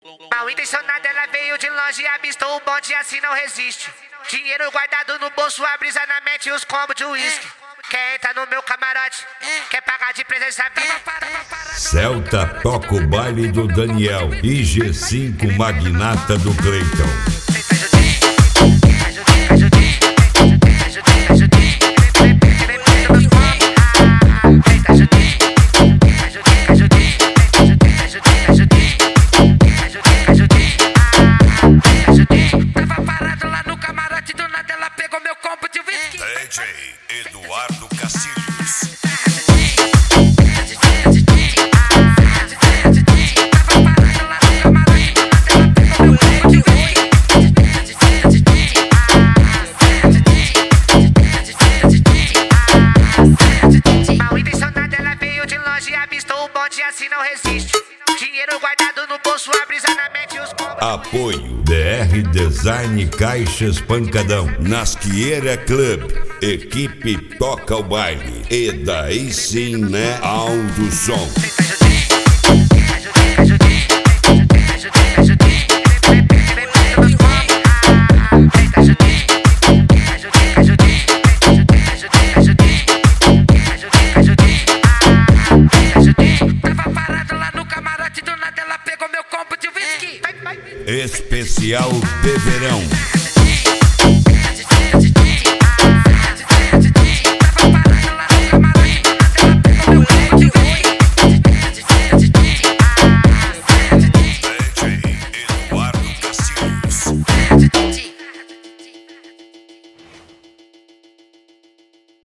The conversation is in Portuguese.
Mal intencionada, ela veio de longe e avistou o bonde e assim não resiste. Dinheiro guardado no bolso, a brisa na mente e os combos de uísque. Quer entrar no meu camarote, quer pagar de presença VIP. Celta toca o baile do Daniel e G5 magnata do Cleiton. Tava parado lá no camarote, do nada ela pegou meu combo de whisky. DJ Eduardo Cacilhos. Mal intencionada, ela veio de longe e avistou o bonde e assim não resiste. Dinheiro guardado no bolso, a brisa na mente e os combos. Apoio DR Design Caixas Pancadão, Nasqueira Club, equipe toca o baile e daí sim, né, alto som. Tava parado lá no camarote, do nada ela pegou meu combo de whisky. Especial Beberão.